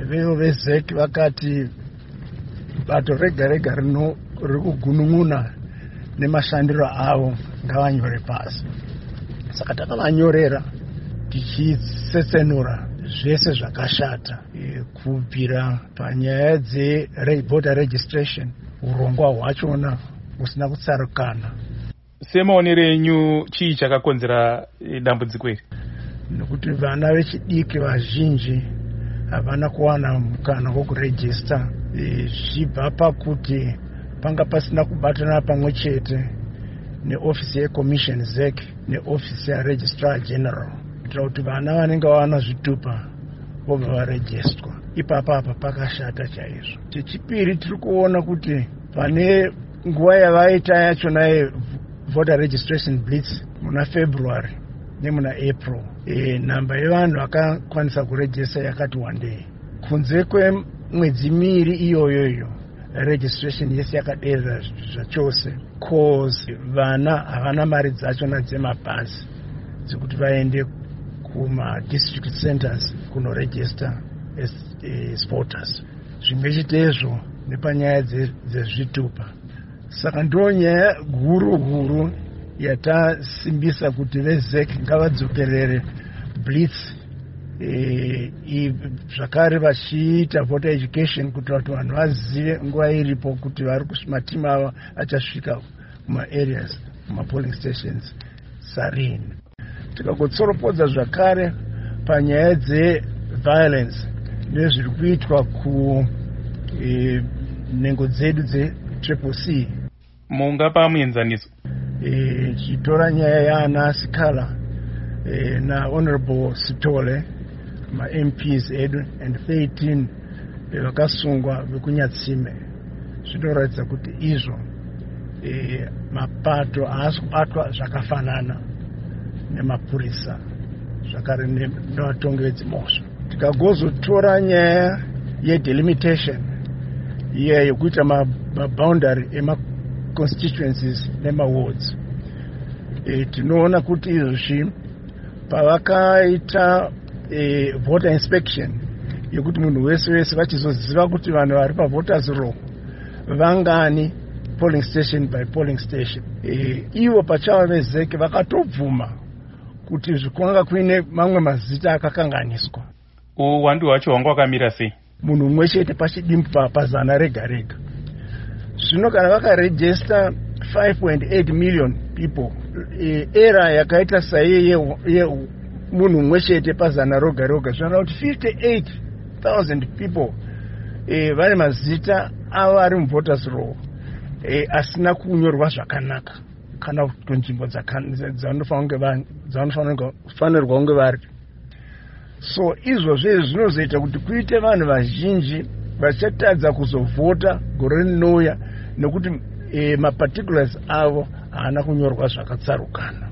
vevo vezeki vakati bato rega rega riri kugunun'una nemashandiro avo ngavanyore pasi. Saka takavanyorera tichitsetsenura zvese zvakashata kubvira panyaya dzevoter registration, urongwa hwachona husina kutsarukana. Semaonero enyu chii chakakonzera dambudziko iri? Nekuti vana vechidiki vazhinji havana kuwana mukana wokurejista, zvichibva pakuti panga pasina kubatana pamwe chete neofisi yeCommission ZEC neofisi yaRegistrar General kuitira kuti vana vanenge vawana zvitupa vobva varejistwa. Ipapa apa pakashata chaizvo. Chechipiri, tiri kuona kuti pane nguva yavaita yachona voter registration blitz muna February nemuna April, namba yevanhu vakakwanisa kurejista yakati wandei. Kunze kwemwedzi miviri iyoyoyo registration yese yakaderera zvachose cause vana havana mari dzachona dzemabhazi dzekuti vaende kuma-district centers kunoregister as voters. Zvimwe chitezvo nepanyaya dzezvitupa. Saka ndo nyaya huru yatasimbisa kuti vezek ngavadzokerere blitz, zvakare vachiita voter education kuti vanhu vazive nguva iripo kuti matimu ava achasvika kuma-areas, kuma-polling stations sarini. Tikagotsoropodza zvakare panyaya dzeviolence nezviri kuitwa kunhengo dzedu dzeCCC. Mungapa muenzaniso? Chitora nyaya yaana Sikhala na Honorable Sitole, ma-MPs edu and 13 vakasungwa vekunyatsime. Zvinoratidza kuti izvo mapato haasi kubatwa zvakafanana nemapurisa zvakare nevatongi vedzimhosva. Tikagozotora nyaya yedelimitation yekuita maboundary ema-constituencies nema-wards, tinoona kuti izvozvi pavakaita voter inspection yekuti munhu wese vachizoziva kuti vanhu vari pavoters roll vangani polling station by polling station, ivo pachava vezeke vakatobvuma kuti zvikwanga kuine mamwe mazita akakanganiswa. Uwandu hwacho hwanga wakamira sei? Munhu mumwe chete pachidimbu pazana rega rega. Zvino kana vakarejista 5.8 million people, era yakaita saiye munhu mumwe chete pazana roga roga, zvinoda kuti 58,000 people vane mazita avo ari muvoters roll asina kunyorwa zvakanaka kana kunzvimbo dzavanofanirwa kunge vari. So izvozvo zvinozoita kuti kuite vanhu vazhinji vachatadza kuzovhota gore rinouya nekuti maparticulars avo haana kunyorwa zvakatsarukana.